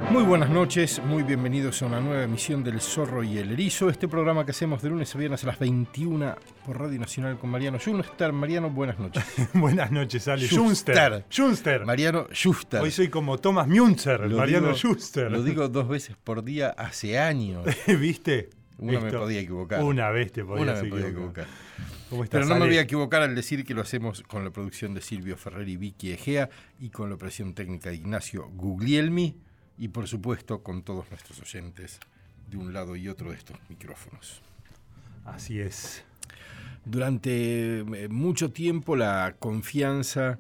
Muy buenas noches, muy bienvenidos a una nueva emisión del Zorro y el Erizo, este programa que hacemos de lunes a viernes a las 21 por Radio Nacional con Mariano Schuster. Mariano, buenas noches. Buenas noches, Ale. Schuster. Mariano Schuster. Hoy soy como Thomas Müntzer, Mariano Schuster. Lo digo 2 veces por día hace años. ¿Viste? Una me podía equivocar. Una vez te podías equivocar. Pero no me voy a equivocar al decir que lo hacemos con la producción de Silvio Ferrer y Vicky Egea y con la operación técnica de Ignacio Guglielmi. Y por supuesto con todos nuestros oyentes de un lado y otro de estos micrófonos. Así es. Durante mucho tiempo la confianza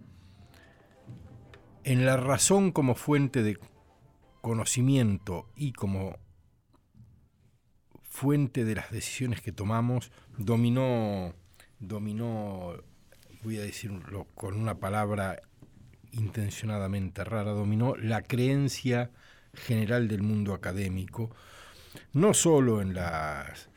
en la razón como fuente de conocimiento y como fuente de las decisiones que tomamos dominó, voy a decirlo con una palabra intencionadamente rara, dominó la creencia general del mundo académico, no solo en las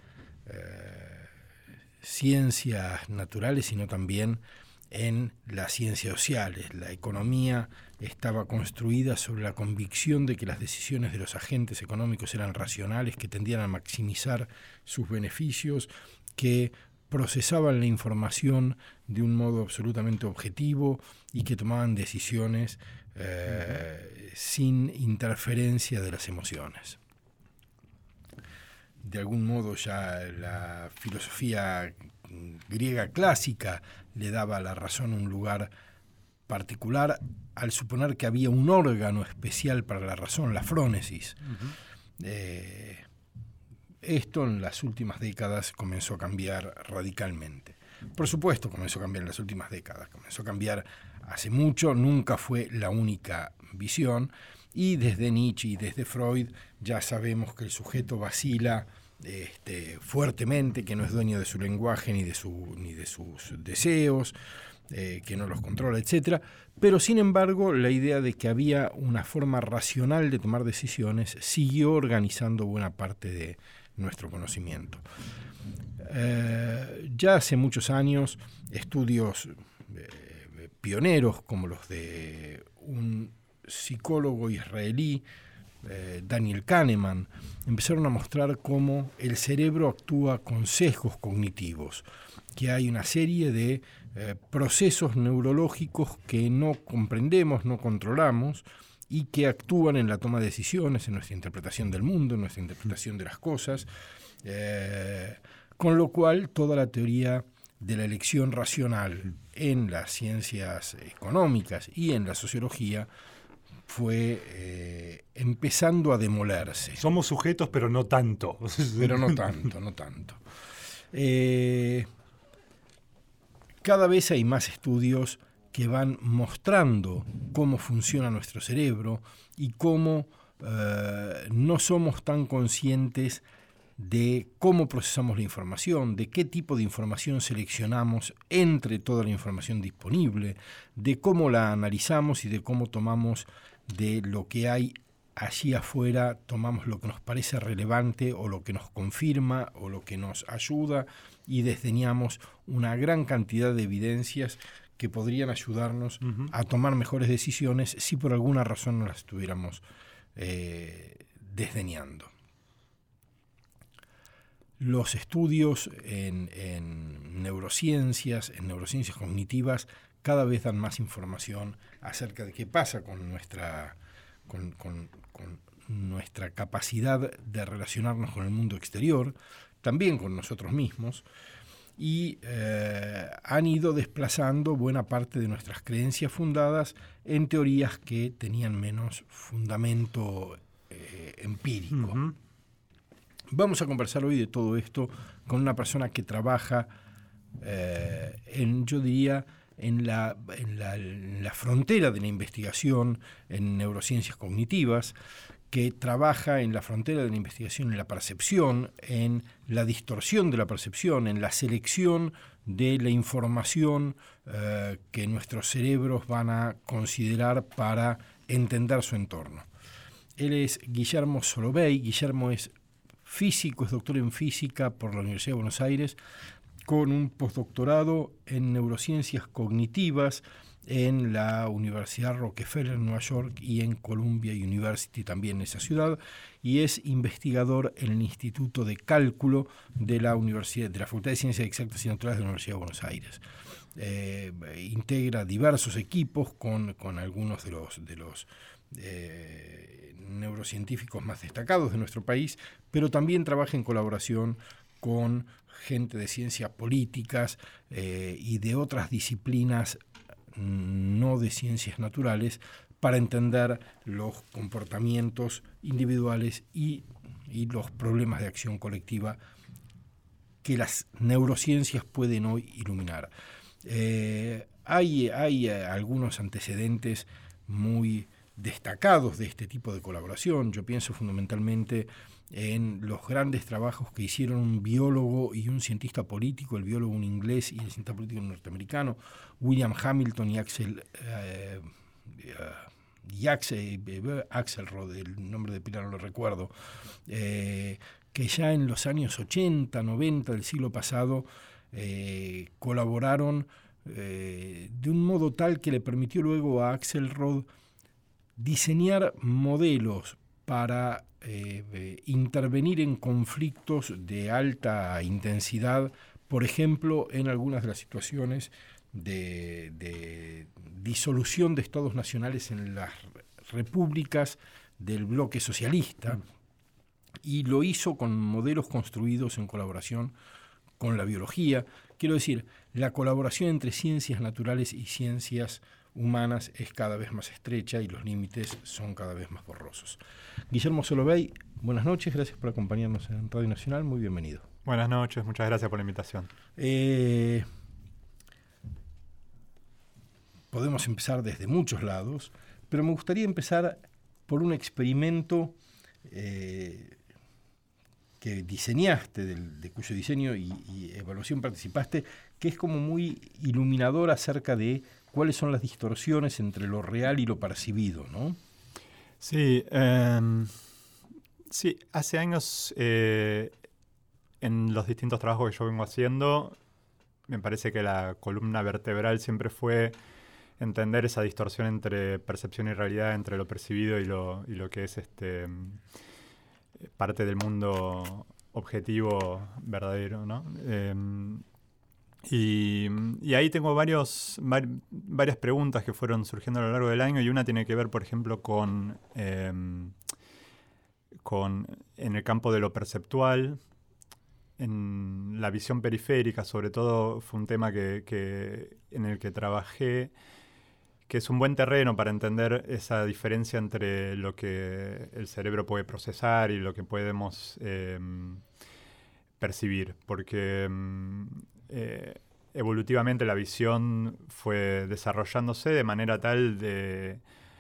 ciencias naturales, sino también en las ciencias sociales. La economía estaba construida sobre la convicción de que las decisiones de los agentes económicos eran racionales, que tendían a maximizar sus beneficios, que procesaban la información de un modo absolutamente objetivo y que tomaban decisiones sin interferencia de las emociones. De algún modo ya la filosofía griega clásica le daba a la razón un lugar particular al suponer que había un órgano especial para la razón, la frónesis. Esto en las últimas décadas comenzó a cambiar radicalmente. Por supuesto comenzó a cambiar en las últimas décadas, comenzó a cambiar hace mucho, nunca fue la única visión, y desde Nietzsche y desde Freud ya sabemos que el sujeto vacila fuertemente, que no es dueño de su lenguaje ni de sus deseos, que no los controla, etc. Pero sin embargo la idea de que había una forma racional de tomar decisiones siguió organizando buena parte de nuestro conocimiento. Ya hace muchos años estudios pioneros como los de un psicólogo israelí, Daniel Kahneman, empezaron a mostrar cómo el cerebro actúa con sesgos cognitivos, que hay una serie de procesos neurológicos que no comprendemos, no controlamos, y que actúan en la toma de decisiones, en nuestra interpretación del mundo, en nuestra interpretación de las cosas, con lo cual toda la teoría de la elección racional en las ciencias económicas y en la sociología fue empezando a demolerse. Somos sujetos, pero no tanto. Pero no tanto. Cada vez hay más estudios que van mostrando cómo funciona nuestro cerebro y cómo no somos tan conscientes de cómo procesamos la información, de qué tipo de información seleccionamos entre toda la información disponible, de cómo la analizamos y de cómo tomamos de lo que hay allí afuera, tomamos lo que nos parece relevante o lo que nos confirma o lo que nos ayuda y desdeñamos una gran cantidad de evidencias que podrían ayudarnos a tomar mejores decisiones si por alguna razón no las estuviéramos desdeñando. Los estudios en neurociencias cognitivas, cada vez dan más información acerca de qué pasa con nuestra capacidad de relacionarnos con el mundo exterior, también con nosotros mismos, y han ido desplazando buena parte de nuestras creencias fundadas en teorías que tenían menos fundamento empírico. Vamos a conversar hoy de todo esto con una persona que trabaja en la frontera de la investigación en neurociencias cognitivas, que trabaja en la frontera de la investigación en la percepción, en la distorsión de la percepción, en la selección de la información que nuestros cerebros van a considerar para entender su entorno. Él es Guillermo Solovey. Guillermo es físico, es doctor en física por la Universidad de Buenos Aires, con un postdoctorado en neurociencias cognitivas en la Universidad Rockefeller en Nueva York y en Columbia University también en esa ciudad, y es investigador en el Instituto de Cálculo de la Facultad de Ciencias Exactas y Naturales de la Universidad de Buenos Aires. Integra diversos equipos con algunos de los neurocientíficos más destacados de nuestro país, pero también trabaja en colaboración con gente de ciencias políticas y de otras disciplinas no de ciencias naturales para entender los comportamientos individuales y los problemas de acción colectiva que las neurociencias pueden hoy iluminar. Hay algunos antecedentes muy destacados de este tipo de colaboración. Yo pienso fundamentalmente en los grandes trabajos que hicieron un biólogo y un cientista político, el biólogo un inglés y el cientista político norteamericano, William Hamilton y Axelrod, el nombre de pila no lo recuerdo, que ya en los años 80, 90 del siglo pasado colaboraron de un modo tal que le permitió luego a Axelrod diseñar modelos para intervenir en conflictos de alta intensidad, por ejemplo, en algunas de las situaciones de disolución de estados nacionales en las repúblicas del bloque socialista, y lo hizo con modelos construidos en colaboración con la biología. Quiero decir, la colaboración entre ciencias naturales y ciencias humanas es cada vez más estrecha y los límites son cada vez más borrosos. Guillermo Solovey, buenas noches, gracias por acompañarnos en Radio Nacional, muy bienvenido. Buenas noches, muchas gracias por la invitación. Podemos empezar desde muchos lados, pero me gustaría empezar por un experimento que diseñaste, de cuyo diseño y evaluación participaste, que es como muy iluminador acerca de cuáles son las distorsiones entre lo real y lo percibido, ¿no? Sí, sí, hace años en los distintos trabajos que yo vengo haciendo, me parece que la columna vertebral siempre fue entender esa distorsión entre percepción y realidad, entre lo percibido y lo que es parte del mundo objetivo verdadero, ¿no? Y ahí tengo varias preguntas que fueron surgiendo a lo largo del año, y una tiene que ver, por ejemplo, con en el campo de lo perceptual, en la visión periférica, sobre todo fue un tema en el que trabajé, que es un buen terreno para entender esa diferencia entre lo que el cerebro puede procesar y lo que podemos percibir, porque evolutivamente la visión fue desarrollándose de manera tal de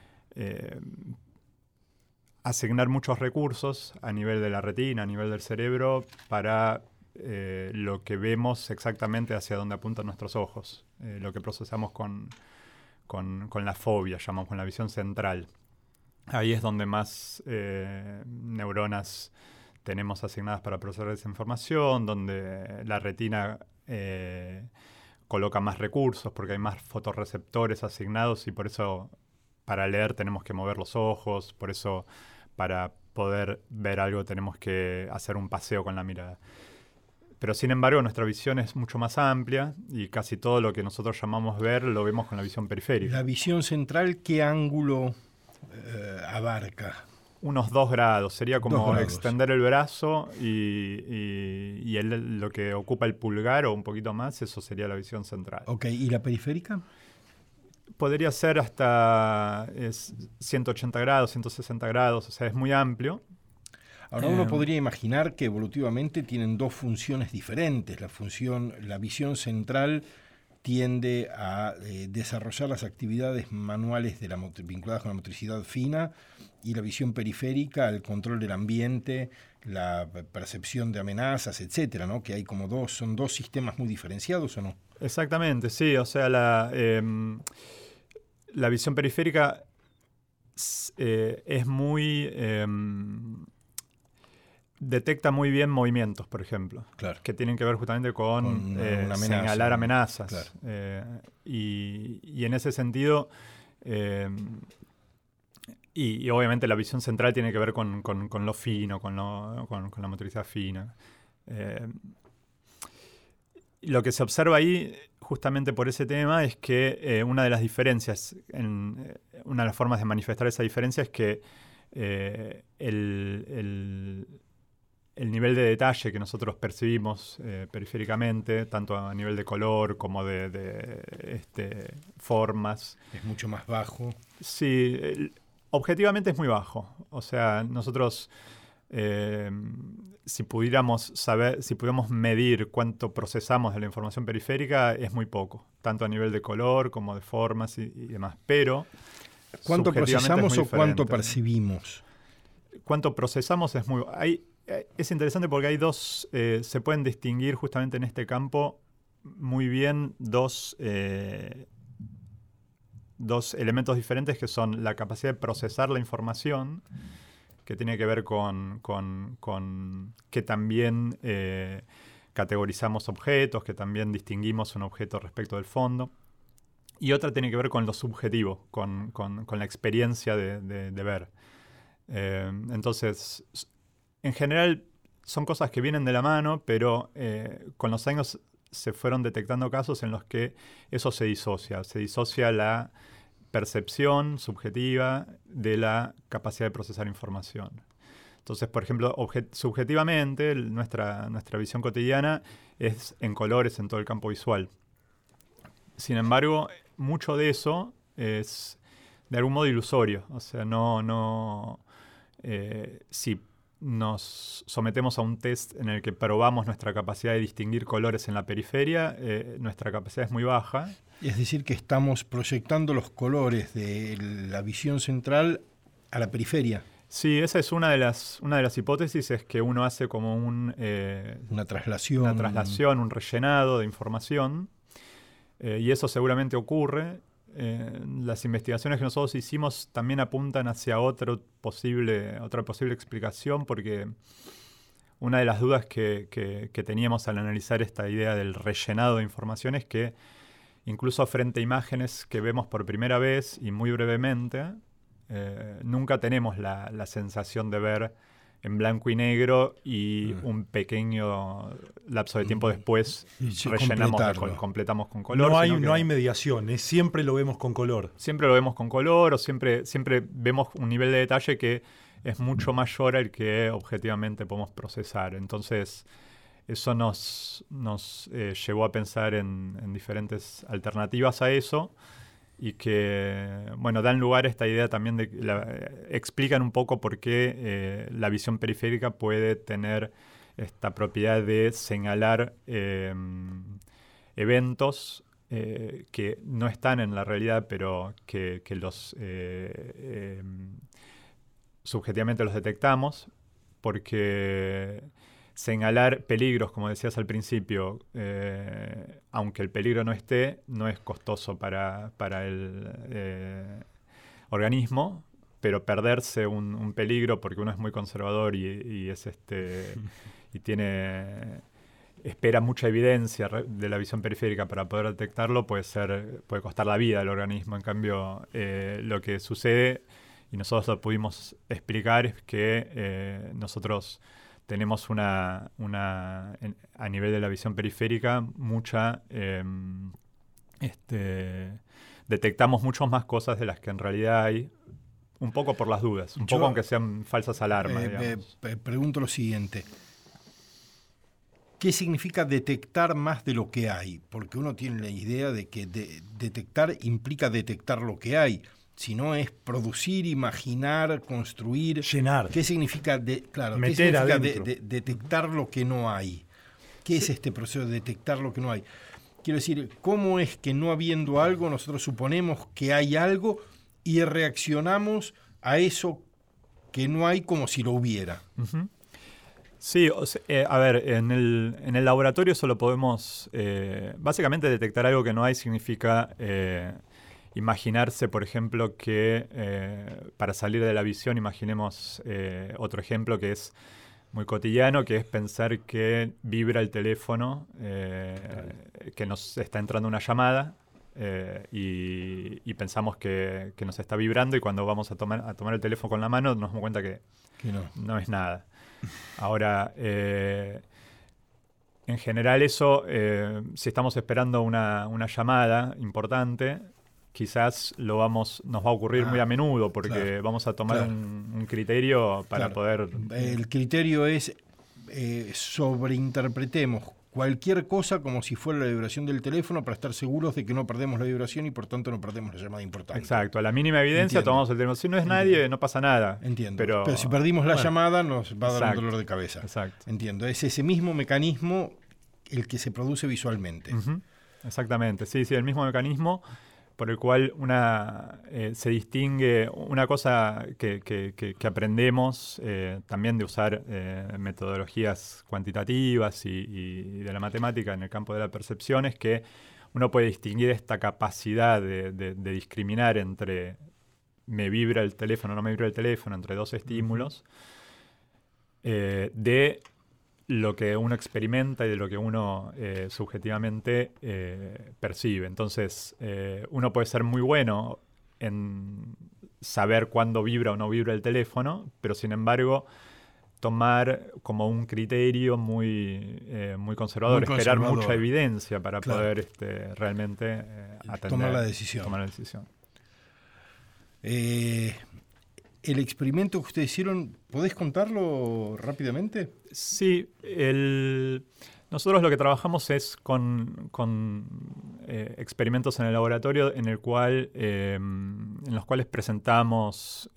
asignar muchos recursos a nivel de la retina, a nivel del cerebro, para lo que vemos exactamente hacia dónde apuntan nuestros ojos, lo que procesamos con la fobia, llamamos, con la visión central. Ahí es donde más neuronas tenemos asignadas para procesar esa información, donde la retina coloca más recursos porque hay más fotorreceptores asignados, y por eso para leer tenemos que mover los ojos, por eso para poder ver algo tenemos que hacer un paseo con la mirada. Pero sin embargo nuestra visión es mucho más amplia y casi todo lo que nosotros llamamos ver lo vemos con la visión periférica. ¿La visión central qué ángulo abarca? Unos 2 grados. Sería como extender el brazo y lo que ocupa el pulgar o un poquito más, eso sería la visión central. Ok, ¿y la periférica? Podría ser hasta 180 grados, 160 grados, o sea, es muy amplio. Ahora uno podría imaginar que evolutivamente tienen dos funciones diferentes. La visión central tiende a desarrollar las actividades manuales vinculadas con la motricidad fina, y la visión periférica el control del ambiente, la percepción de amenazas, etcétera, ¿no? Que hay como son dos sistemas muy diferenciados, ¿o no? Exactamente, sí. O sea, la visión periférica es muy detecta muy bien movimientos, por ejemplo, Claro. que tienen que ver justamente con una amenaza, señalar amenazas. Claro. Y en ese sentido, y obviamente la visión central tiene que ver con lo fino, con la motricidad fina. Lo que se observa ahí, justamente por ese tema, es que una de las diferencias, una de las formas de manifestar esa diferencia es que el nivel de detalle que nosotros percibimos periféricamente, tanto a nivel de color como de formas. Es mucho más bajo. Sí, objetivamente es muy bajo. O sea, nosotros, si pudiéramos medir cuánto procesamos de la información periférica, es muy poco, tanto a nivel de color como de formas y demás. Pero ¿cuánto procesamos o cuánto diferente. percibimos? Cuánto procesamos es muy... Es interesante porque hay dos... se pueden distinguir justamente en este campo muy bien dos elementos diferentes, que son la capacidad de procesar la información, que tiene que ver con que también categorizamos objetos, que también distinguimos un objeto respecto del fondo. Y otra tiene que ver con lo subjetivo, con la experiencia de ver. Entonces, en general son cosas que vienen de la mano, pero con los años se fueron detectando casos en los que eso se disocia la percepción subjetiva de la capacidad de procesar información. Entonces, por ejemplo, subjetivamente, nuestra visión cotidiana es en colores en todo el campo visual. Sin embargo, mucho de eso es de algún modo ilusorio. O sea, si nos sometemos a un test en el que probamos nuestra capacidad de distinguir colores en la periferia, nuestra capacidad es muy baja. Es decir, que estamos proyectando los colores de la visión central a la periferia. Sí, esa es una de las hipótesis, es que uno hace como una traslación, un rellenado de información, y eso seguramente ocurre. Las investigaciones que nosotros hicimos también apuntan hacia otra posible explicación, porque una de las dudas que teníamos al analizar esta idea del rellenado de información es que incluso frente a imágenes que vemos por primera vez y muy brevemente, nunca tenemos la sensación de ver en blanco y negro y un pequeño lapso de tiempo después completamos con color. No hay mediación, siempre lo vemos con color. Siempre lo vemos con color, o siempre vemos un nivel de detalle que es mucho mayor al que objetivamente podemos procesar. Entonces, eso nos llevó a pensar en diferentes alternativas a eso, y que, bueno, dan lugar a esta idea también explican un poco por qué la visión periférica puede tener esta propiedad de señalar eventos que no están en la realidad, pero que los subjetivamente los detectamos, porque señalar peligros, como decías al principio, aunque el peligro no esté, no es costoso para el organismo, pero perderse un peligro porque uno es muy conservador y espera mucha evidencia de la visión periférica para poder detectarlo, puede costar la vida al organismo. En cambio, lo que sucede, y nosotros lo pudimos explicar, es que nosotros tenemos a nivel de la visión periférica detectamos muchas más cosas de las que en realidad hay, un poco por las dudas, poco aunque sean falsas alarmas. Pregunto lo siguiente. ¿Qué significa detectar más de lo que hay? Porque uno tiene la idea de que detectar implica detectar lo que hay. Si no, es producir, imaginar, construir. Llenar. ¿Qué significa, meter adentro? Detectar lo que no hay? ¿Qué es este proceso de detectar lo que no hay? Quiero decir, ¿cómo es que no habiendo algo nosotros suponemos que hay algo y reaccionamos a eso que no hay como si lo hubiera? Uh-huh. Sí, a ver, en el laboratorio solo podemos, básicamente detectar algo que no hay significa imaginarse, por ejemplo, que para salir de la visión, imaginemos otro ejemplo que es muy cotidiano, que es pensar que vibra el teléfono, que nos está entrando una llamada y pensamos que nos está vibrando, y cuando vamos a tomar el teléfono con la mano nos damos cuenta que no es nada. Ahora, en general eso, si estamos esperando una llamada importante, quizás nos va a ocurrir muy a menudo, porque vamos a tomar un criterio para poder... El criterio es sobreinterpretemos cualquier cosa como si fuera la vibración del teléfono para estar seguros de que no perdemos la vibración y por tanto no perdemos la llamada importante. Exacto, a la mínima evidencia tomamos el teléfono. Si no es nadie, no pasa nada. Entiendo. Pero si perdimos la llamada nos va a dar un dolor de cabeza. Exacto. Entiendo. Es ese mismo mecanismo el que se produce visualmente. Exactamente. Sí, el mismo mecanismo por el cual se distingue una cosa que aprendemos también de usar metodologías cuantitativas y de la matemática en el campo de la percepción, es que uno puede distinguir esta capacidad de discriminar entre me vibra el teléfono, no me vibra el teléfono, entre dos estímulos, de lo que uno experimenta y de lo que uno subjetivamente percibe. Entonces, uno puede ser muy bueno en saber cuándo vibra o no vibra el teléfono, pero sin embargo tomar como un criterio muy conservador, esperar mucha evidencia para poder realmente tomar la decisión. El experimento que ustedes hicieron, ¿podés contarlo rápidamente? Sí, nosotros lo que trabajamos es con experimentos en el laboratorio en los cuales presentamos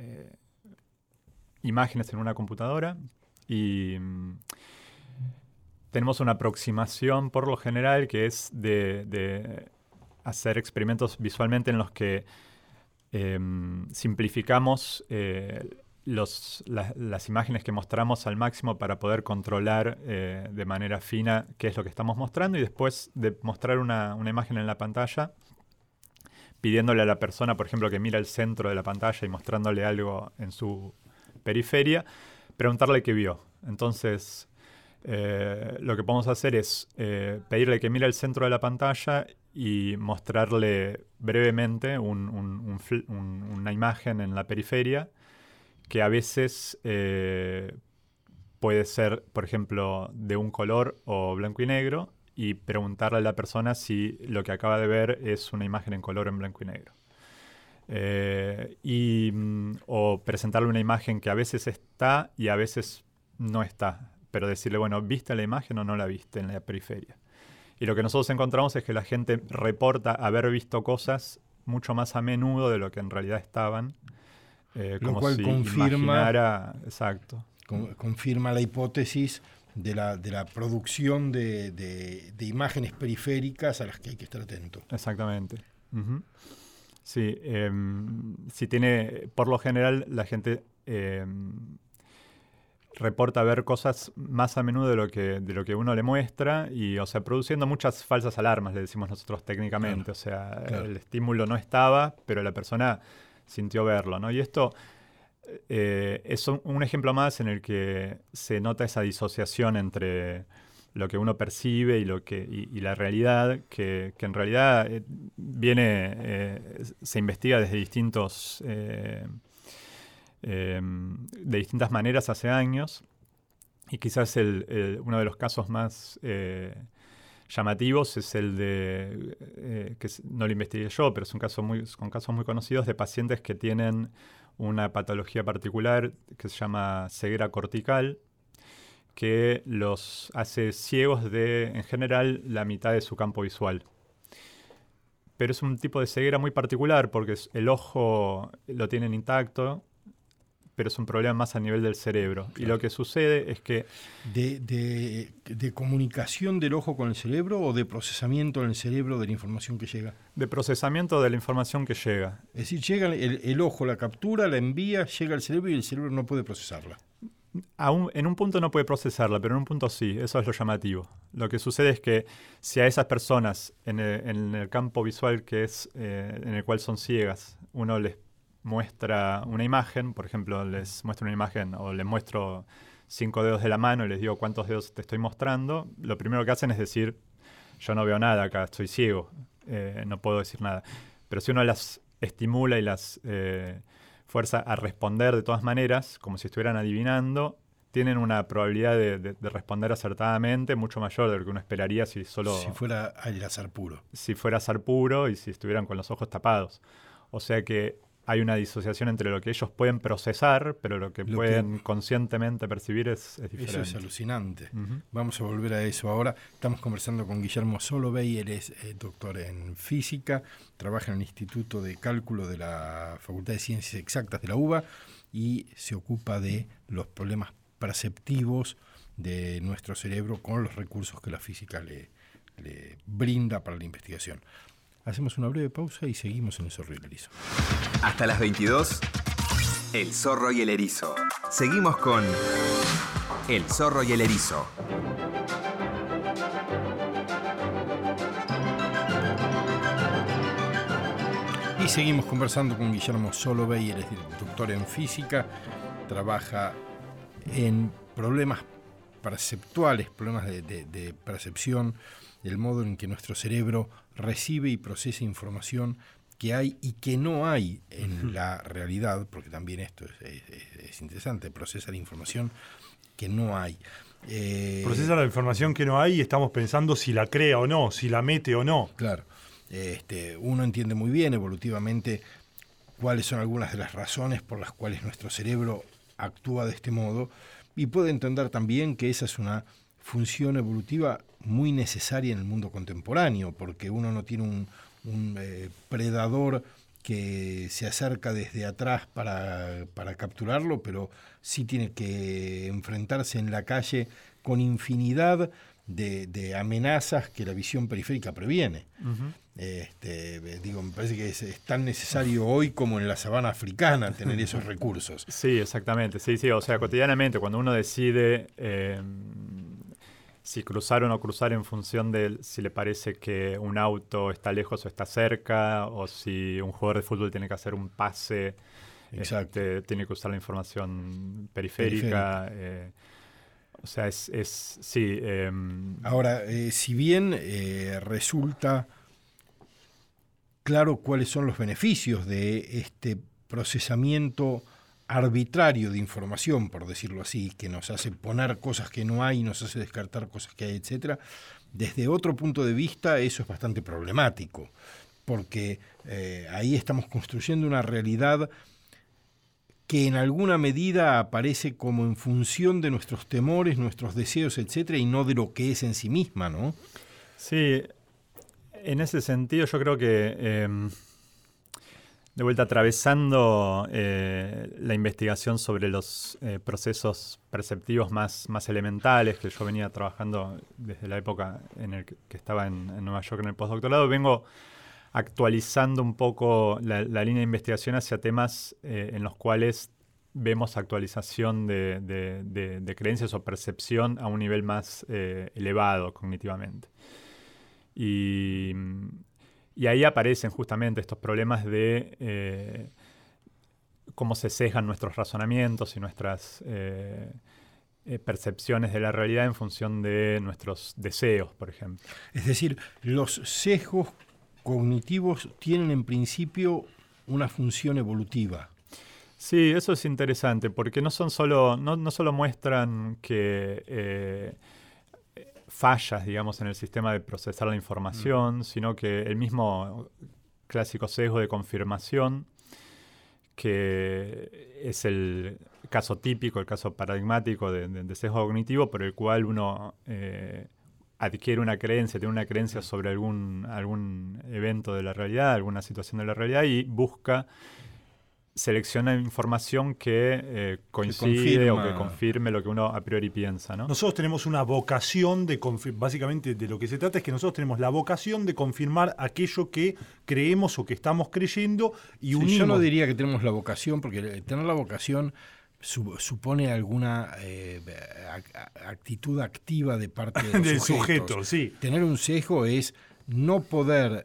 imágenes en una computadora y tenemos una aproximación por lo general que es de hacer experimentos visualmente en los que simplificamos las imágenes que mostramos al máximo para poder controlar de manera fina qué es lo que estamos mostrando, y después de mostrar una imagen en la pantalla, pidiéndole a la persona, por ejemplo, que mira el centro de la pantalla y mostrándole algo en su periferia, preguntarle qué vio. Entonces, lo que podemos hacer es pedirle que mire el centro de la pantalla y mostrarle brevemente una imagen en la periferia que a veces puede ser, por ejemplo, de un color o blanco y negro, y preguntarle a la persona si lo que acaba de ver es una imagen en color o en blanco y negro. O presentarle una imagen que a veces está y a veces no está, pero decirle, bueno, ¿viste la imagen o no la viste en la periferia? Y lo que nosotros encontramos es que la gente reporta haber visto cosas mucho más a menudo de lo que en realidad estaban. Lo cual si confirma, exacto. Confirma la hipótesis de la producción de imágenes periféricas a las que hay que estar atento. Exactamente. Uh-huh. Sí, por lo general la gente reporta ver cosas más a menudo de lo que uno le muestra, y, o sea, produciendo muchas falsas alarmas, le decimos nosotros técnicamente. Claro, el estímulo no estaba, pero la persona sintió verlo, ¿no? Y esto es un ejemplo más en el que se nota esa disociación entre lo que uno percibe y la realidad, que en realidad se investiga desde de distintas maneras hace años, y quizás uno de los casos más llamativos es el que no lo investigué yo, pero son casos muy conocidos de pacientes que tienen una patología particular que se llama ceguera cortical, que los hace ciegos en general, la mitad de su campo visual. Pero es un tipo de ceguera muy particular porque el ojo lo tienen intacto, pero es un problema más a nivel del cerebro. Claro. Y lo que sucede es que... ¿De comunicación del ojo con el cerebro o de procesamiento en el cerebro de la información que llega? De procesamiento de la información que llega. Es decir, llega el ojo, la captura, la envía, llega al cerebro y el cerebro no puede procesarla. En un punto no puede procesarla, pero en un punto sí. Eso es lo llamativo. Lo que sucede es que si a esas personas en el campo visual en el cual son ciegas, uno les muestra una imagen, por ejemplo, les muestro una imagen o les muestro 5 dedos de la mano y les digo cuántos dedos te estoy mostrando, lo primero que hacen es decir, yo no veo nada acá, estoy ciego, no puedo decir nada. Pero si uno las estimula y las fuerza a responder de todas maneras, como si estuvieran adivinando, tienen una probabilidad de responder acertadamente mucho mayor de lo que uno esperaría si fuera al azar puro. Si fuera azar puro y si estuvieran con los ojos tapados. O sea que hay una disociación entre lo que ellos pueden procesar, pero lo que pueden conscientemente percibir es diferente. Eso es alucinante. Vamos a volver a eso ahora. Estamos conversando con Guillermo Solovey, él es doctor en física, trabaja en el Instituto de Cálculo de la Facultad de Ciencias Exactas de la UBA y se ocupa de los problemas perceptivos de nuestro cerebro con los recursos que la física le brinda para la investigación. Hacemos una breve pausa y seguimos en El Zorro y el Erizo. Hasta las 22, El Zorro y el Erizo. Seguimos con El Zorro y el Erizo. Y seguimos conversando con Guillermo Solovey, él es doctor en física, trabaja en problemas perceptuales, problemas de percepción, del modo en que nuestro cerebro recibe y procesa información que hay y que no hay en la realidad, porque también esto es interesante, procesa la información que no hay. Procesa la información que no hay y estamos pensando si la crea o no, si la mete o no. Claro. Uno entiende muy bien evolutivamente cuáles son algunas de las razones por las cuales nuestro cerebro actúa de este modo y puede entender también que esa es una función evolutiva muy necesaria en el mundo contemporáneo, porque uno no tiene un predador que se acerca desde atrás para capturarlo, pero sí tiene que enfrentarse en la calle con infinidad de amenazas que la visión periférica previene. Me parece que es tan necesario hoy como en la sabana africana tener esos recursos. Sí, exactamente. Sí. O sea, cotidianamente, cuando uno decide si cruzar o no cruzar en función de si le parece que un auto está lejos o está cerca, o si un jugador de fútbol tiene que hacer un pase, tiene que usar la información periférica. O sea, sí. Ahora, si bien resulta claro cuáles son los beneficios de este procesamiento arbitrario de información, por decirlo así, que nos hace poner cosas que no hay, nos hace descartar cosas que hay, etcétera, desde otro punto de vista eso es bastante problemático, porque ahí estamos construyendo una realidad que en alguna medida aparece como en función de nuestros temores, nuestros deseos, etcétera, y no de lo que es en sí misma, ¿no? Sí, en ese sentido yo creo que de vuelta atravesando la investigación sobre los procesos perceptivos más elementales, que yo venía trabajando desde la época en el que estaba en Nueva York en el postdoctorado, vengo actualizando un poco la línea de investigación hacia temas en los cuales vemos actualización de creencias o percepción a un nivel más elevado cognitivamente. Y ahí aparecen justamente estos problemas de cómo se sesgan nuestros razonamientos y nuestras percepciones de la realidad en función de nuestros deseos, por ejemplo. Es decir, los sesgos cognitivos tienen en principio una función evolutiva. Sí, eso es interesante, porque no solo muestran que fallas, digamos, en el sistema de procesar la información, sino que el mismo clásico sesgo de confirmación, que es el caso típico, el caso paradigmático de sesgo cognitivo, por el cual uno adquiere una creencia, tiene una creencia sobre algún evento de la realidad, alguna situación de la realidad, y selecciona información que coincide o que confirme lo que uno a priori piensa, ¿no? Nosotros tenemos una vocación básicamente de lo que se trata es que nosotros tenemos la vocación de confirmar aquello que creemos o que estamos creyendo y unimos. Yo no diría que tenemos la vocación, porque tener la vocación supone alguna actitud activa de parte de los del sujeto, sí. Tener un sesgo es no poder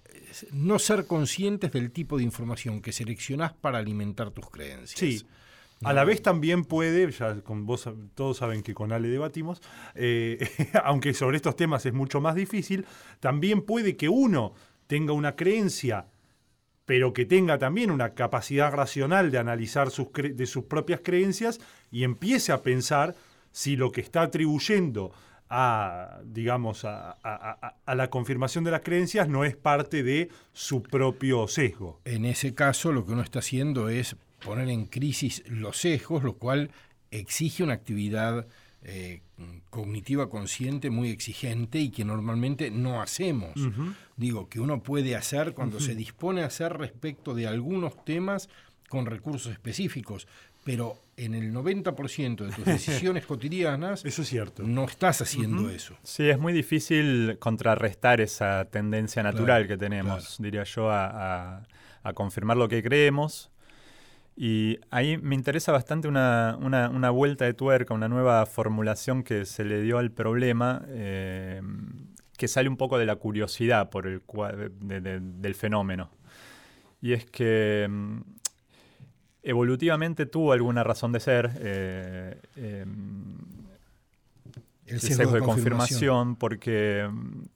no ser conscientes del tipo de información que seleccionás para alimentar tus creencias. Sí. A la vez también puede, ya con vos todos saben que con Ale debatimos, aunque sobre estos temas es mucho más difícil, también puede que uno tenga una creencia, pero que tenga también una capacidad racional de analizar de sus propias creencias y empiece a pensar si lo que está atribuyendo a la confirmación de las creencias no es parte de su propio sesgo. En ese caso, lo que uno está haciendo es poner en crisis los sesgos, lo cual exige una actividad cognitiva consciente muy exigente y que normalmente no hacemos. Digo, que uno puede hacer cuando se dispone a hacer respecto de algunos temas con recursos específicos, pero en el 90% de tus decisiones cotidianas eso es cierto. No estás haciendo eso. Sí, es muy difícil contrarrestar esa tendencia natural que tenemos, diría yo, a confirmar lo que creemos. Y ahí me interesa bastante una vuelta de tuerca, una nueva formulación que se le dio al problema, que sale un poco de la curiosidad por del fenómeno. Y es que evolutivamente tuvo alguna razón de ser el sesgo de confirmación, porque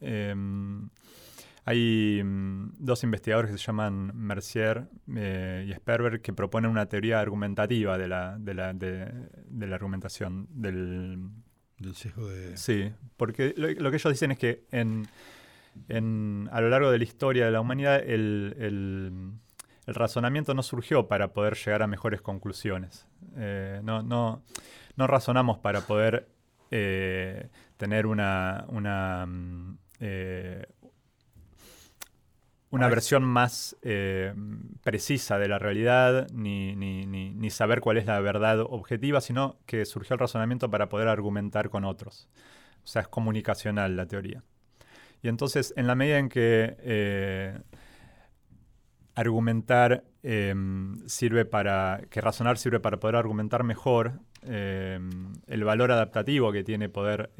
hay dos investigadores que se llaman Mercier y Sperber que proponen una teoría argumentativa de la argumentación del sesgo de... Sí, porque lo que ellos dicen es que a lo largo de la historia de la humanidad el razonamiento no surgió para poder llegar a mejores conclusiones. No razonamos para poder tener una versión más precisa de la realidad, ni saber cuál es la verdad objetiva, sino que surgió el razonamiento para poder argumentar con otros. O sea, es comunicacional la teoría. Y entonces, en la medida en que razonar sirve para poder argumentar mejor, el valor adaptativo que tiene poder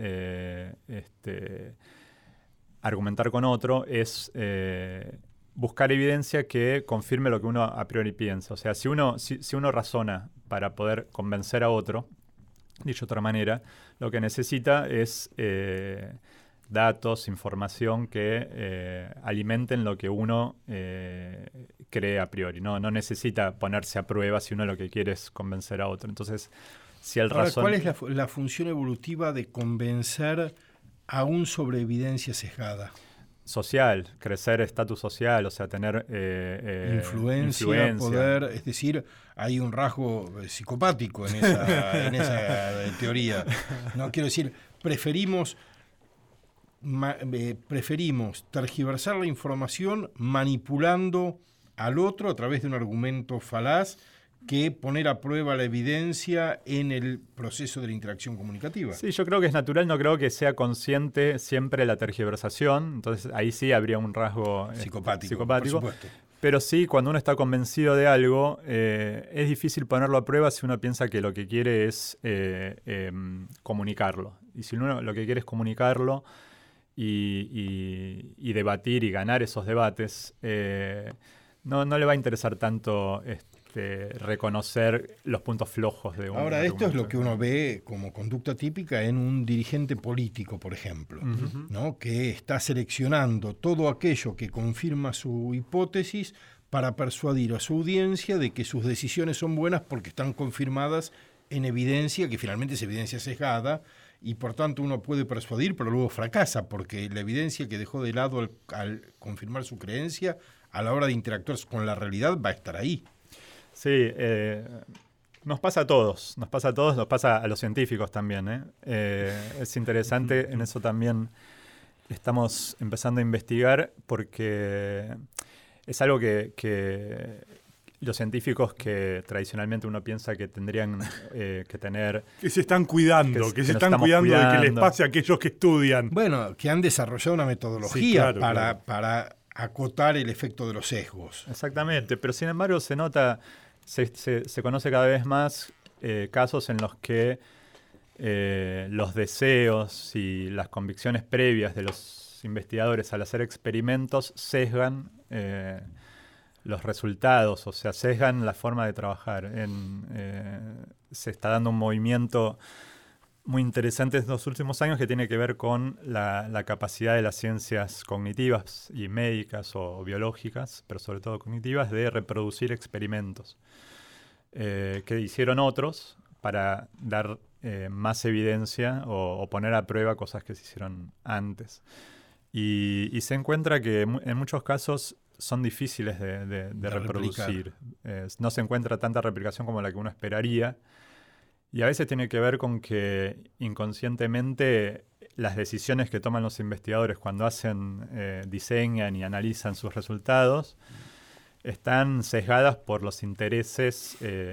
argumentar con otro es buscar evidencia que confirme lo que uno a priori piensa. O sea, si uno razona para poder convencer a otro, dicho de otra manera, lo que necesita es datos, información que alimenten lo que uno cree a priori. No necesita ponerse a prueba si uno lo que quiere es convencer a otro. Entonces, si el Ahora, ¿cuál es la función evolutiva de convencer aún sobre evidencia sesgada? Social, crecer estatus social, o sea, tener influencia, poder, es decir, hay un rasgo psicopático en esa teoría. No quiero decir, preferimos tergiversar la información manipulando al otro a través de un argumento falaz que poner a prueba la evidencia en el proceso de la interacción comunicativa. Sí, yo creo que es natural, no creo que sea consciente siempre la tergiversación, entonces ahí sí habría un rasgo psicopático. Por supuesto. Pero sí, cuando uno está convencido de algo, es difícil ponerlo a prueba si uno piensa que lo que quiere es comunicarlo. Y si uno lo que quiere es comunicarlo y debatir y ganar esos debates, no le va a interesar tanto reconocer los puntos flojos de un Ahora, esto es lo que uno ve como conducta típica en un dirigente político, por ejemplo, ¿no? Que está seleccionando todo aquello que confirma su hipótesis para persuadir a su audiencia de que sus decisiones son buenas porque están confirmadas en evidencia, que finalmente es evidencia sesgada, y por tanto uno puede persuadir, pero luego fracasa, porque la evidencia que dejó de lado al confirmar su creencia, a la hora de interactuar con la realidad, va a estar ahí. Sí, nos pasa a todos, nos pasa a los científicos también. Es interesante, en eso también estamos empezando a investigar, porque es algo que los científicos que tradicionalmente uno piensa que tendrían que tener... Que se están cuidando, que se están cuidando de que les pase a aquellos que estudian. Bueno, que han desarrollado una metodología para acotar el efecto de los sesgos. Exactamente, pero sin embargo se nota, se conoce cada vez más casos en los que los deseos y las convicciones previas de los investigadores al hacer experimentos sesgan los resultados, o sea, sesgan la forma de trabajar. Se está dando un movimiento muy interesante en los últimos años que tiene que ver con la capacidad de las ciencias cognitivas y médicas o biológicas, pero sobre todo cognitivas, de reproducir experimentos que hicieron otros para dar más evidencia o poner a prueba cosas que se hicieron antes. Y se encuentra que en muchos casos son difíciles de reproducir. No se encuentra tanta replicación como la que uno esperaría. Y a veces tiene que ver con que inconscientemente las decisiones que toman los investigadores cuando diseñan y analizan sus resultados están sesgadas por los intereses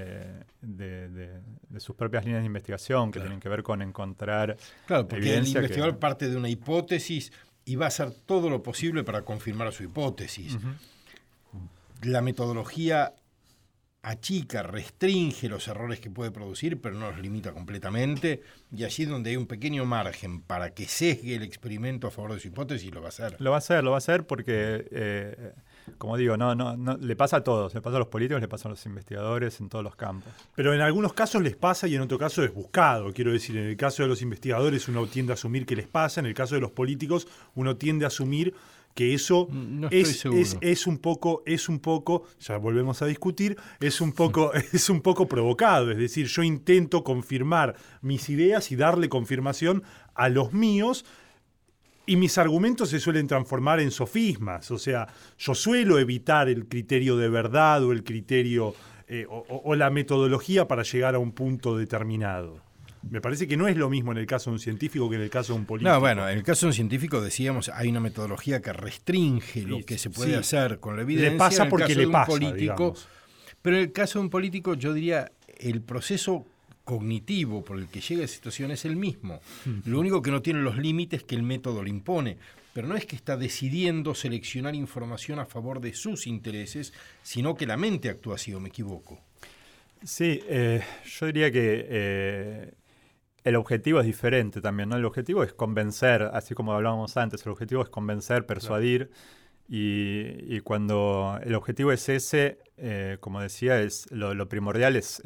de sus propias líneas de investigación, que tienen que ver con encontrar porque evidencia. El investigador parte de una hipótesis y va a hacer todo lo posible para confirmar su hipótesis. Uh-huh. La metodología achica, restringe los errores que puede producir, pero no los limita completamente, y allí donde hay un pequeño margen para que sesgue el experimento a favor de su hipótesis, lo va a hacer. Lo va a hacer porque, como digo, no, le pasa a todos, le pasa a los políticos, le pasa a los investigadores en todos los campos. Pero en algunos casos les pasa y en otro caso es buscado. Quiero decir, en el caso de los investigadores uno tiende a asumir que les pasa, en el caso de los políticos uno tiende a asumir que eso es un poco, ya volvemos a discutir, es un poco provocado. Es decir, yo intento confirmar mis ideas y darle confirmación a los míos, y mis argumentos se suelen transformar en sofismas. O sea, yo suelo evitar el criterio de verdad o el criterio o la metodología para llegar a un punto determinado. Me parece que no es lo mismo en el caso de un científico que en el caso de un político. No, bueno, en el caso de un científico, decíamos, hay una metodología que restringe lo que se puede hacer con la evidencia. Le pasa porque le pasa, político, digamos. Pero en el caso de un político, yo diría, el proceso cognitivo por el que llega a esa situación es el mismo. Lo único que no tiene los límites que el método le impone. Pero no es que está decidiendo seleccionar información a favor de sus intereses, sino que la mente actúa así, ¿o me equivoco? Sí, yo diría que el objetivo es diferente también, ¿no? El objetivo es convencer, así como hablábamos antes, el objetivo es convencer, persuadir, claro. Y cuando el objetivo es ese, como decía, lo primordial es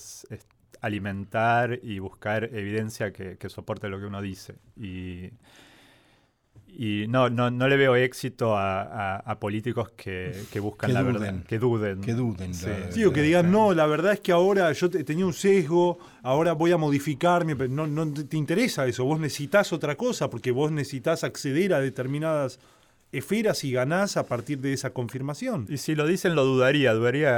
alimentar y buscar evidencia que soporte lo que uno dice. Y no le veo éxito a políticos que buscan la verdad, que duden. Sí, o que digan, no, la verdad es que ahora yo tenía un sesgo, ahora voy a modificarme, pero no te interesa eso, vos necesitás otra cosa, porque vos necesitás acceder a determinadas esferas y ganás a partir de esa confirmación. Y si lo dicen, lo dudaría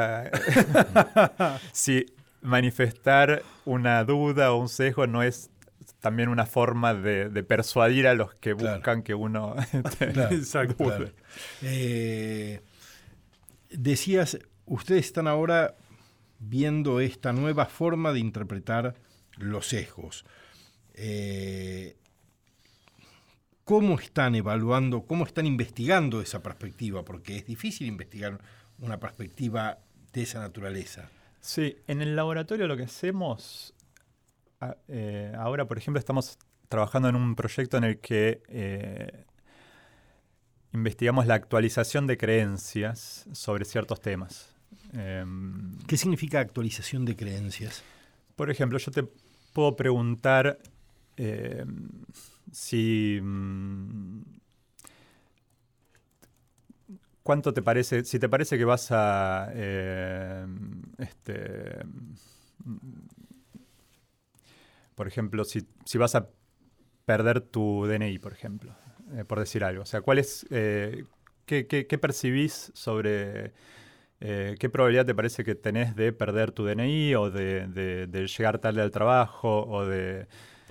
si manifestar una duda o un sesgo no es también una forma de persuadir a los que buscan que uno... Exacto. Claro. Decías, ustedes están ahora viendo esta nueva forma de interpretar los sesgos. ¿Cómo están evaluando, cómo están investigando esa perspectiva? Porque es difícil investigar una perspectiva de esa naturaleza. Sí, en el laboratorio lo que hacemos... ahora, por ejemplo, estamos trabajando en un proyecto en el que investigamos la actualización de creencias sobre ciertos temas. ¿Qué significa actualización de creencias? Por ejemplo, yo te puedo preguntar ¿cuánto te parece? Si te parece que vas a por ejemplo, si vas a perder tu DNI, por ejemplo, por decir algo. O sea, ¿cuál es, qué percibís sobre qué probabilidad te parece que tenés de perder tu DNI o de llegar tarde al trabajo o de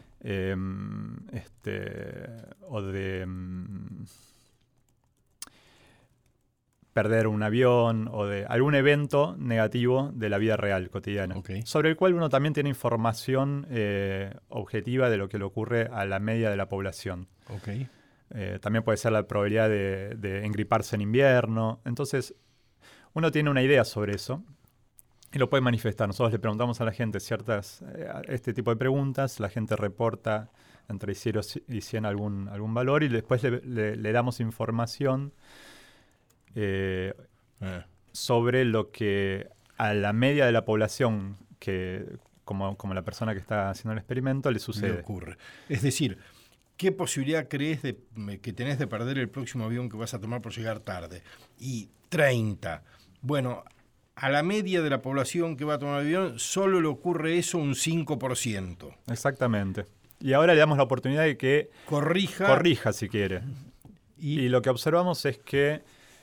perder un avión o de algún evento negativo de la vida real, cotidiana, sobre el cual uno también tiene información objetiva de lo que le ocurre a la media de la población. También puede ser la probabilidad de engriparse en invierno. Entonces, uno tiene una idea sobre eso y lo puede manifestar. Nosotros le preguntamos a la gente este tipo de preguntas, la gente reporta entre 0 y 100 algún valor y después le damos información sobre lo que a la media de la población, como la persona que está haciendo el experimento, le Le sucede. ocurre. Es decir, ¿qué posibilidad crees que tenés de perder el próximo avión que vas a tomar por llegar tarde? Y 30. Bueno, a la media de la población que va a tomar el avión solo le ocurre eso un 5%. Exactamente. Y ahora le damos la oportunidad de que corrija si quiere. Y lo que observamos es que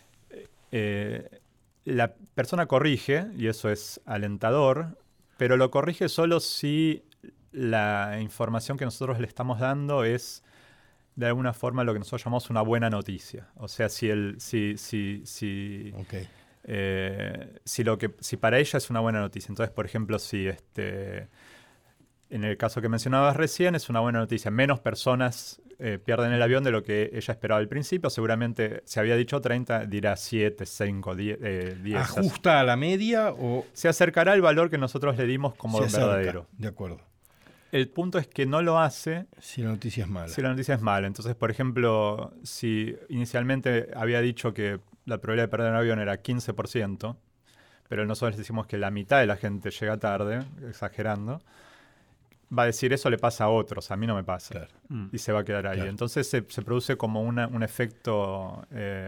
la persona corrige, y eso es alentador, pero lo corrige solo si la información que nosotros le estamos dando es de alguna forma lo que nosotros llamamos una buena noticia. O sea, si Okay. si para ella es una buena noticia. Entonces, por ejemplo, si en el caso que mencionabas recién, es una buena noticia. Menos personas pierden el avión de lo que ella esperaba al principio. Seguramente, si había dicho 30, dirá 7, 5, 10. ¿Ajusta a la media o Se acercará al valor que nosotros le dimos como se acerca? verdadero. De acuerdo. El punto es que no lo hace Si la noticia es mala. si la noticia es mala. Entonces, por ejemplo, si inicialmente había dicho que la probabilidad de perder un avión era 15%, pero nosotros decimos que la mitad de la gente llega tarde, exagerando, va a decir eso le pasa a otros, a mí no me pasa. Claro. Y se va a quedar ahí. Claro. Entonces se produce como un efecto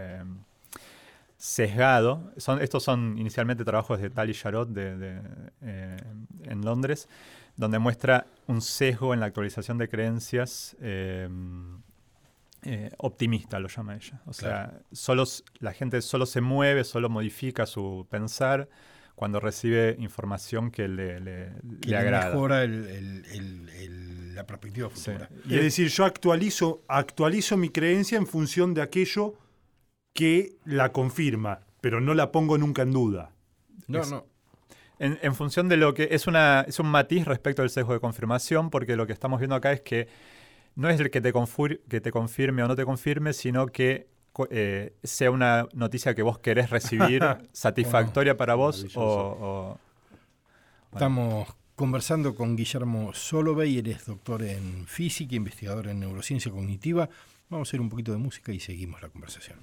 sesgado. Estos son inicialmente trabajos de Tal y Jarot en Londres, donde muestra un sesgo en la actualización de creencias optimista, lo llama ella. O sea, la gente solo se mueve, solo modifica su pensar cuando recibe información que le agrada. Mejora la perspectiva Sí. futura. Es decir, yo actualizo mi creencia en función de aquello que la confirma, pero no la pongo nunca en duda. No. En función de lo que es un matiz respecto al sesgo de confirmación, porque lo que estamos viendo acá es que no es el que te confirme o no te confirme, sino que sea una noticia que vos querés recibir satisfactoria para vos Maravilloso. Estamos conversando con Guillermo Solovey, él es doctor en física, investigador en neurociencia cognitiva. Vamos a hacer un poquito de música y seguimos la conversación.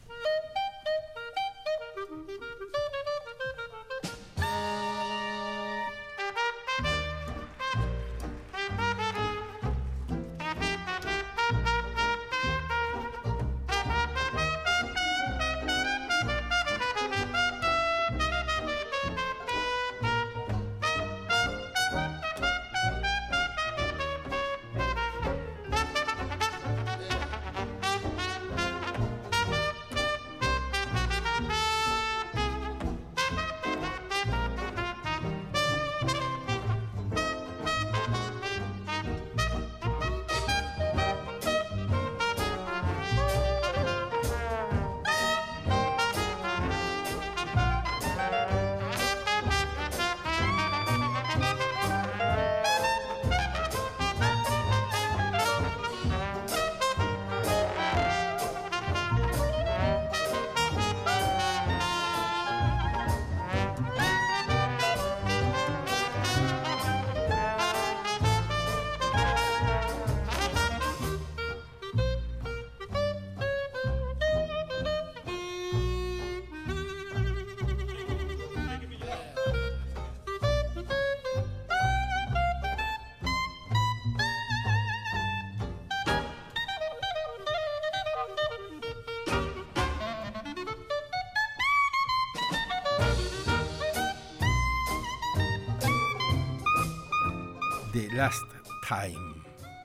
The Last Time,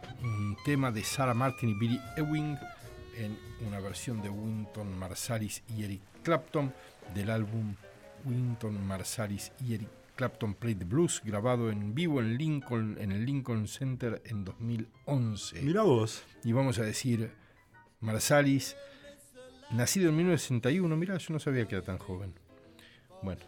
un tema de Sarah Martin y Billy Ewing en una versión de Wynton Marsalis y Eric Clapton del álbum Wynton Marsalis y Eric Clapton Play the Blues, grabado en vivo en el Lincoln Center en 2011. Mirá vos. Y vamos a decir, Marsalis, nacido en 1961, mirá, yo no sabía que era tan joven. Bueno,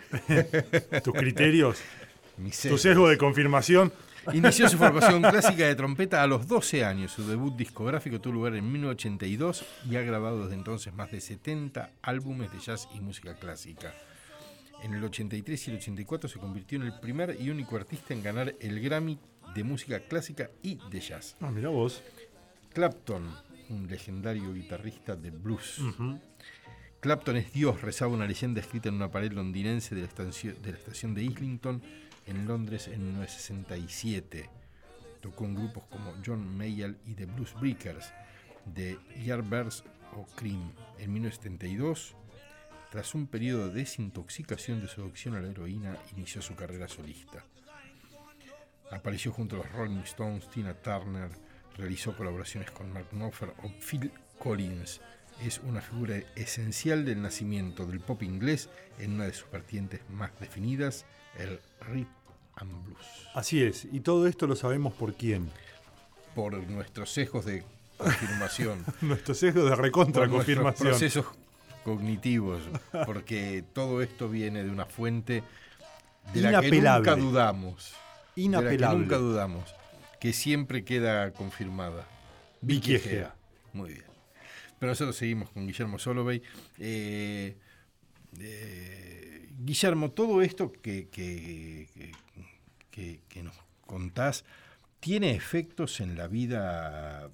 Tus criterios, mi tu sesgo de confirmación. Inició su formación clásica de trompeta a los 12 años. Su debut discográfico tuvo lugar en 1982 y ha grabado desde entonces más de 70 álbumes de jazz y música clásica. En el 83 y el 84 se convirtió en el primer y único artista en ganar el Grammy de música clásica y de jazz. Ah, mirá vos. Clapton, un legendario guitarrista de blues. Clapton es Dios, rezaba una leyenda escrita en una pared londinense de la estación de Islington en Londres en 1967. Tocó en grupos como John Mayall y The Blues Breakers, The Yardbirds o Cream. En 1972, tras un periodo de desintoxicación de su adicción a la heroína, inició su carrera solista. Apareció junto a los Rolling Stones, Tina Turner, realizó colaboraciones con Mark Knopfler o Phil Collins. Es una figura esencial del nacimiento del pop inglés en una de sus vertientes más definidas, el rhythm and blues. Así es, y todo esto lo sabemos por quién. Por nuestros sesgos de confirmación. Nuestro sesgo de recontra por confirmación. Nuestros procesos cognitivos, porque todo esto viene de una fuente de la que inapelable. nunca dudamos. Inapelable. De la que nunca dudamos, que siempre queda confirmada. Vicky Egea. Muy bien. Pero nosotros seguimos con Guillermo Solovey. Guillermo, todo esto que nos contás tiene efectos en la vida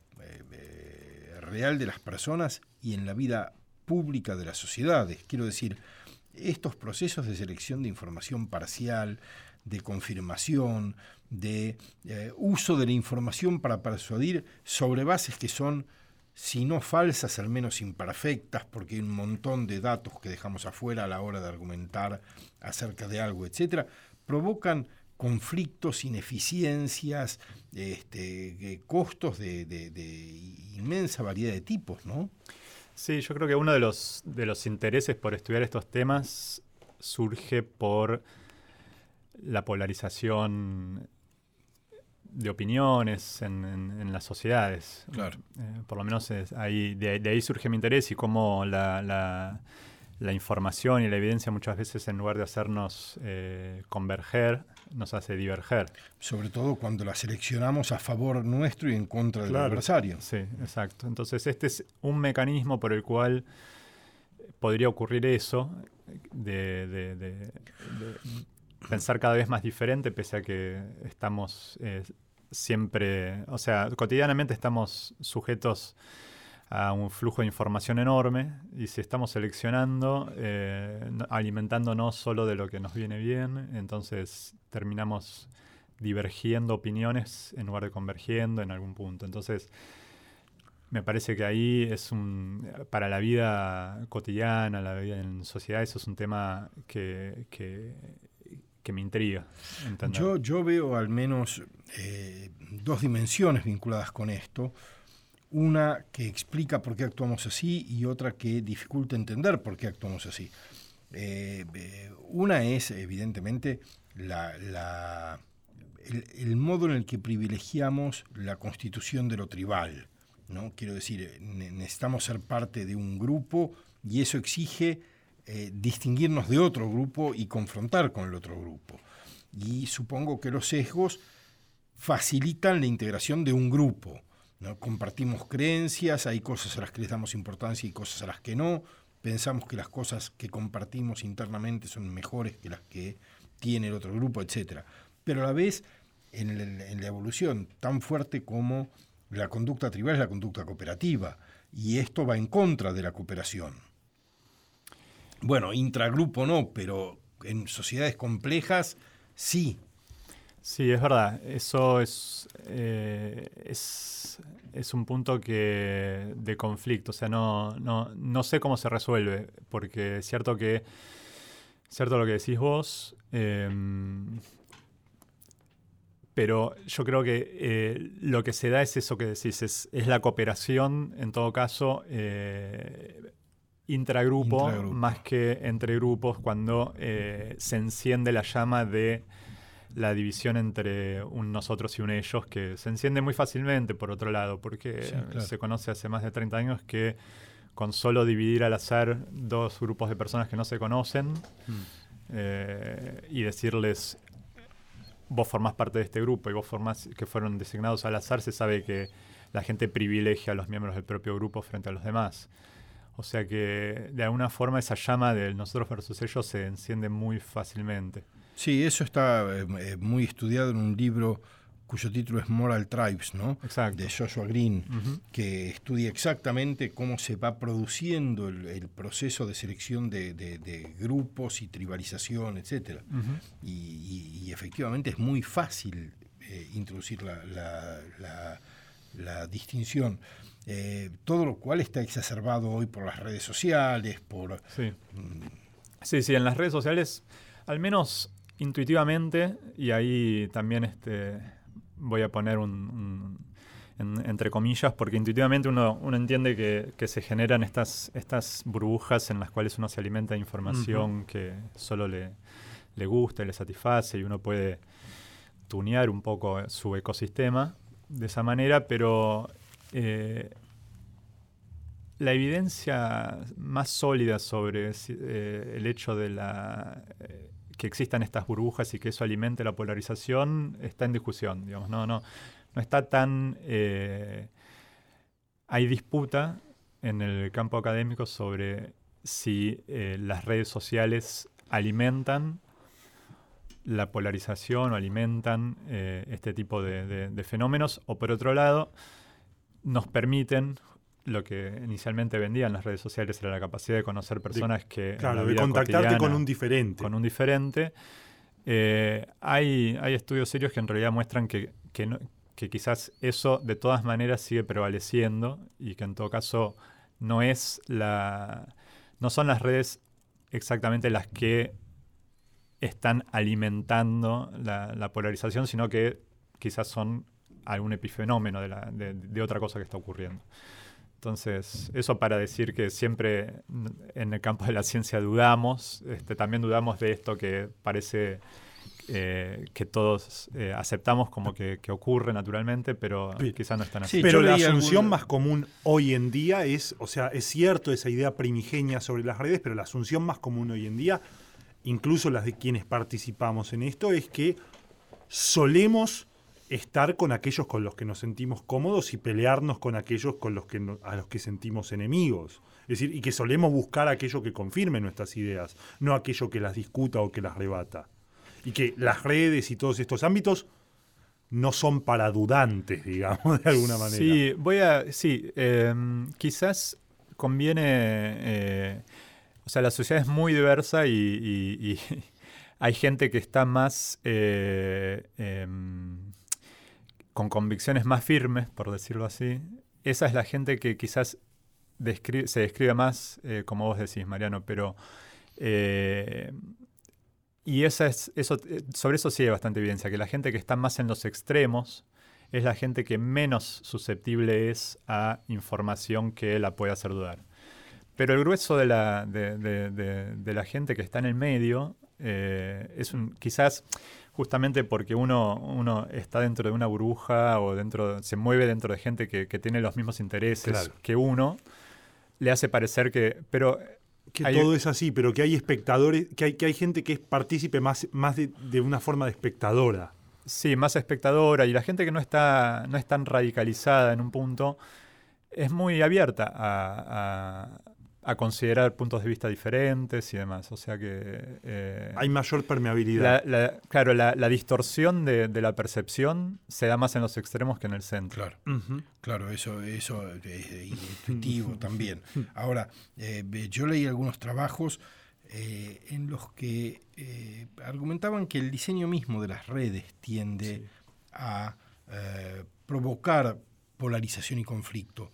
real de las personas y en la vida pública de las sociedades. Quiero decir, estos procesos de selección de información parcial, de confirmación, de uso de la información para persuadir sobre bases que son, si no falsas, al menos imperfectas, porque hay un montón de datos que dejamos afuera a la hora de argumentar acerca de algo, etcétera, provocan conflictos, ineficiencias, costos de inmensa variedad de tipos, ¿no? Sí, yo creo que uno de los intereses por estudiar estos temas surge por la polarización de opiniones en las sociedades. Claro. Por lo menos de ahí surge mi interés y cómo la información y la evidencia muchas veces, en lugar de hacernos converger, nos hace diverger. Sobre todo cuando la seleccionamos a favor nuestro y en contra del adversario. Sí, exacto. Entonces este es un mecanismo por el cual podría ocurrir eso, de pensar cada vez más diferente, pese a que estamos siempre, o sea, cotidianamente estamos sujetos a un flujo de información enorme, y si estamos seleccionando, alimentándonos solo de lo que nos viene bien, entonces terminamos divergiendo opiniones en lugar de convergiendo en algún punto. Entonces, me parece que ahí para la vida cotidiana, la vida en sociedad, eso es un tema que me intriga entender. Yo veo al menos dos dimensiones vinculadas con esto. Una que explica por qué actuamos así y otra que dificulta entender por qué actuamos así. Una es, evidentemente, el modo en el que privilegiamos la constitución de lo tribal, ¿no? Quiero decir, necesitamos ser parte de un grupo y eso exige distinguirnos de otro grupo y confrontar con el otro grupo. Y supongo que los sesgos facilitan la integración de un grupo, ¿no? Compartimos creencias, hay cosas a las que les damos importancia y cosas a las que no. Pensamos que las cosas que compartimos internamente son mejores que las que tiene el otro grupo, etc. Pero a la vez, en la evolución tan fuerte como la conducta tribal es la conducta cooperativa, y esto va en contra de la cooperación. Bueno, intragrupo no, pero en sociedades complejas sí. Sí, es verdad. Eso es un punto de conflicto. O sea, no sé cómo se resuelve, porque es cierto lo que decís vos, pero yo creo que lo que se da es eso que decís, es la cooperación, en todo caso, intragrupo, más que entre grupos, cuando se enciende la llama de la división entre un nosotros y un ellos, que se enciende muy fácilmente, por otro lado, porque sí, claro, se conoce hace más de 30 años que con solo dividir al azar dos grupos de personas que no se conocen y decirles, vos formás parte de este grupo y vos formás, que fueron designados al azar, se sabe que la gente privilegia a los miembros del propio grupo frente a los demás. O sea que de alguna forma esa llama del nosotros versus ellos se enciende muy fácilmente. Sí, eso está muy estudiado en un libro cuyo título es Moral Tribes, ¿no? Exacto. De Joshua Green, que estudia exactamente cómo se va produciendo el proceso de selección de grupos y tribalización, etc. Y efectivamente es muy fácil introducir la distinción. Todo lo cual está exacerbado hoy por las redes sociales, por... Sí, en las redes sociales, al menos intuitivamente, y ahí también voy a poner entre comillas, porque intuitivamente uno entiende que se generan estas burbujas en las cuales uno se alimenta de información que solo le gusta y le satisface, y uno puede tunear un poco su ecosistema de esa manera, pero la evidencia más sólida sobre el hecho de que existan estas burbujas y que eso alimente la polarización está en discusión, digamos. No está tan... hay disputa en el campo académico sobre si las redes sociales alimentan la polarización o alimentan este tipo de fenómenos, o por otro lado nos permiten lo que inicialmente vendían las redes sociales, era la capacidad de conocer personas que claro, de contactarte con un diferente. Hay estudios serios que en realidad muestran que quizás eso de todas maneras sigue prevaleciendo, y que en todo caso no son las redes exactamente las que están alimentando la polarización, sino que quizás son algún epifenómeno de otra cosa que está ocurriendo. Entonces, eso para decir que siempre en el campo de la ciencia dudamos, también dudamos de esto que parece que todos aceptamos como que ocurre naturalmente, pero quizás no es tan así. Sí, pero la asunción más común hoy en día es cierto esa idea primigenia sobre las redes, pero la asunción más común hoy en día, incluso las de quienes participamos en esto, es que solemos estar con aquellos con los que nos sentimos cómodos y pelearnos con aquellos a los que sentimos enemigos. Es decir, y que solemos buscar aquello que confirme nuestras ideas, no aquello que las discuta o que las rebata. Y que las redes y todos estos ámbitos no son para dudantes, digamos, de alguna manera. Quizás conviene... la sociedad es muy diversa y hay gente que está más... con convicciones más firmes, por decirlo así. Esa es la gente que quizás se describe más, como vos decís, Mariano, pero... y sobre eso sí hay bastante evidencia, que la gente que está más en los extremos es la gente que menos susceptible es a información que la puede hacer dudar. Pero el grueso de la gente que está en el medio es quizás justamente porque uno está dentro de una burbuja o se mueve dentro de gente que tiene los mismos intereses que uno, le hace parecer que todo es así, pero que hay espectadores, que hay gente que es partícipe más de una forma de espectadora. Sí, más espectadora, y la gente que no es tan radicalizada en un punto es muy abierta a considerar puntos de vista diferentes y demás. O sea que... hay mayor permeabilidad. La distorsión de la percepción se da más en los extremos que en el centro. Claro, claro, eso es intuitivo también. Ahora, yo leí algunos trabajos en los que argumentaban que el diseño mismo de las redes tiende a provocar polarización y conflicto.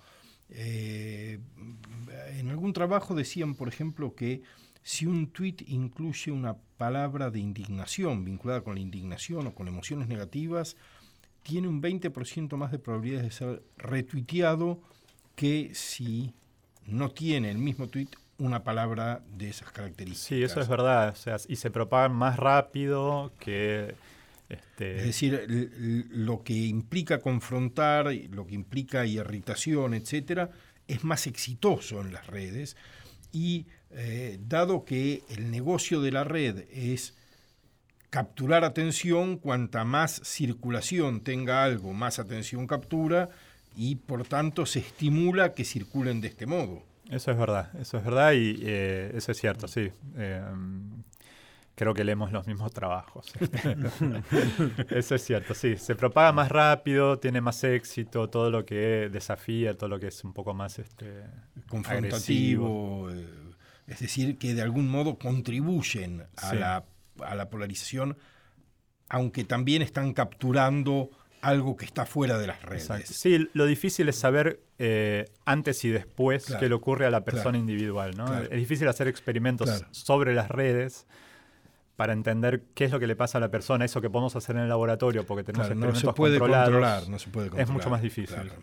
En algún trabajo decían, por ejemplo, que si un tuit incluye una palabra de indignación vinculada con la indignación o con emociones negativas, tiene un 20% más de probabilidades de ser retuiteado que si no tiene el mismo tuit una palabra de esas características. Sí, eso es verdad. O sea, y se propagan más rápido que... Es decir, lo que implica confrontar, lo que implica irritación, etcétera, es más exitoso en las redes, y dado que el negocio de la red es capturar atención, cuanta más circulación tenga algo, más atención captura, y por tanto se estimula que circulen de este modo. Eso es verdad y eso es cierto, sí. creo que leemos los mismos trabajos. Eso es cierto, sí. Se propaga más rápido, tiene más éxito, todo lo que desafía, todo lo que es un poco más confrontativo. Es decir, que de algún modo contribuyen a la polarización, aunque también están capturando algo que está fuera de las redes. Exacto. Sí, lo difícil es saber antes y después qué le ocurre a la persona individual, ¿no? Claro. Es difícil hacer experimentos sobre las redes para entender qué es lo que le pasa a la persona, eso que podemos hacer en el laboratorio, porque tenemos experimentos controlados. No se puede controlar. Es mucho más difícil. Claro.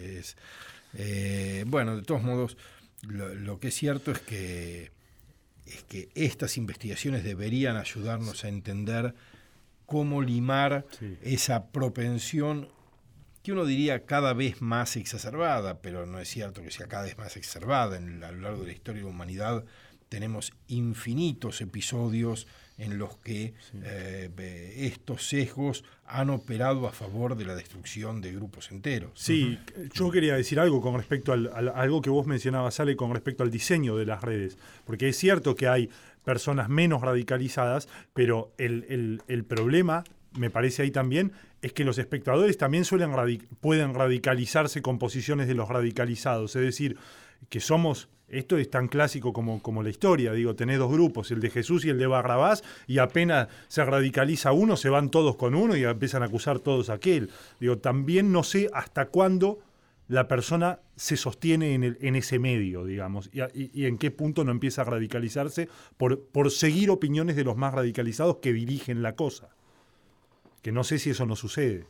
Bueno, de todos modos, lo que es cierto es que estas investigaciones deberían ayudarnos a entender cómo limar esa propensión que uno diría cada vez más exacerbada, pero no es cierto que sea cada vez más exacerbada. A lo largo de la historia de la humanidad tenemos infinitos episodios en los que estos sesgos han operado a favor de la destrucción de grupos enteros. Sí, yo quería decir algo con respecto a algo que vos mencionabas, Ale, con respecto al diseño de las redes, porque es cierto que hay personas menos radicalizadas, pero el problema, me parece ahí también, es que los espectadores también pueden radicalizarse con posiciones de los radicalizados, es decir, que esto es tan clásico como la historia, digo, tenés dos grupos, el de Jesús y el de Barrabás, y apenas se radicaliza uno, se van todos con uno y empiezan a acusar todos a aquel. Digo, también no sé hasta cuándo la persona se sostiene en ese medio, digamos, y en qué punto no empieza a radicalizarse por seguir opiniones de los más radicalizados que dirigen la cosa. Que no sé si eso no sucede.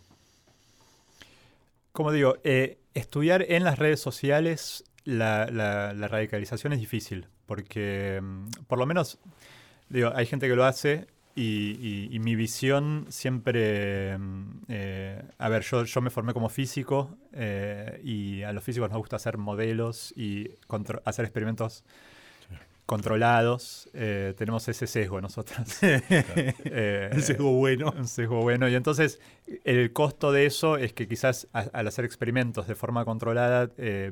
Como digo, estudiar en las redes sociales la radicalización es difícil, porque por lo menos, digo, hay gente que lo hace y mi visión siempre... a ver, yo me formé como físico y a los físicos nos gusta hacer modelos y hacer experimentos controlados. Tenemos ese sesgo nosotros. El sesgo bueno. Un sesgo bueno. Y entonces el costo de eso es que quizás al hacer experimentos de forma controlada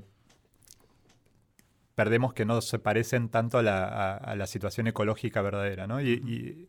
perdemos que no se parecen tanto a la situación ecológica verdadera, ¿no? Y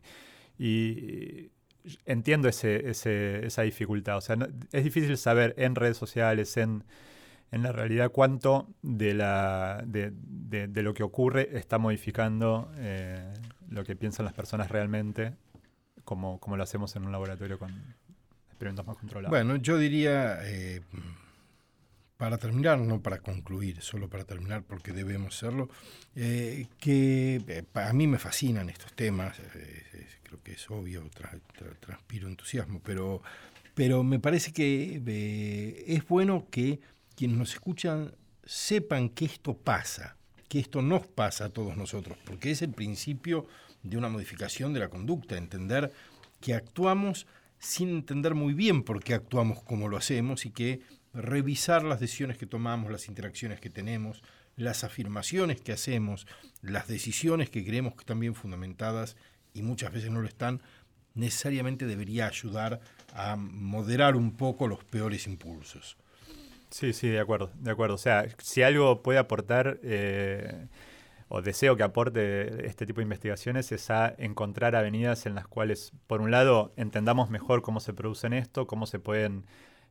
entiendo esa dificultad. O sea, es difícil saber en redes sociales, en la realidad, cuánto de lo que ocurre está modificando lo que piensan las personas realmente, como lo hacemos en un laboratorio con experimentos más controlados. Bueno, yo diría, para terminar, no para concluir, solo para terminar porque debemos hacerlo, que a mí me fascinan estos temas, creo que es obvio, transpiro entusiasmo, pero me parece que es bueno que quienes nos escuchan sepan que esto pasa, que esto nos pasa a todos nosotros, porque es el principio de una modificación de la conducta, entender que actuamos sin entender muy bien por qué actuamos como lo hacemos y que revisar las decisiones que tomamos, las interacciones que tenemos, las afirmaciones que hacemos, las decisiones que creemos que están bien fundamentadas y muchas veces no lo están, necesariamente debería ayudar a moderar un poco los peores impulsos. Sí, de acuerdo. O sea, si algo puede aportar, o deseo que aporte este tipo de investigaciones, es a encontrar avenidas en las cuales, por un lado, entendamos mejor cómo se producen esto, cómo se pueden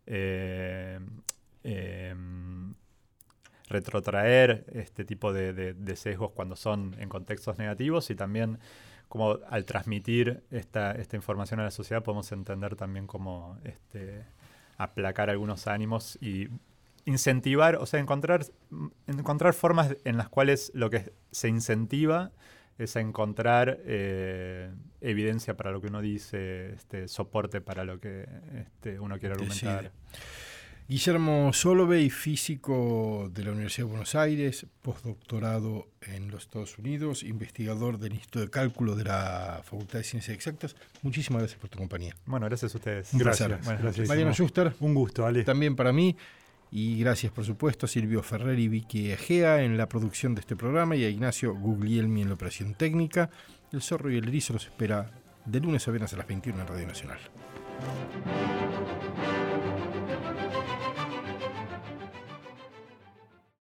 retrotraer este tipo de sesgos cuando son en contextos negativos, y también cómo al transmitir esta información a la sociedad podemos entender también cómo aplacar algunos ánimos y incentivar, o sea, encontrar formas en las cuales lo que se incentiva es a encontrar evidencia para lo que uno dice, soporte para lo que uno quiere argumentar. Sí. Guillermo Solovey, físico de la Universidad de Buenos Aires, postdoctorado en los Estados Unidos, investigador del Instituto de Cálculo de la Facultad de Ciencias Exactas. Muchísimas gracias por tu compañía. Bueno, gracias a ustedes. Gracias. Mariano Schuster. Un gusto, Ale. También para mí. Y gracias, por supuesto, a Silvio Ferrer y Vicky Egea en la producción de este programa y a Ignacio Guglielmi en la operación técnica. El Zorro y el Erizo los espera de lunes a viernes a las 21 en Radio Nacional.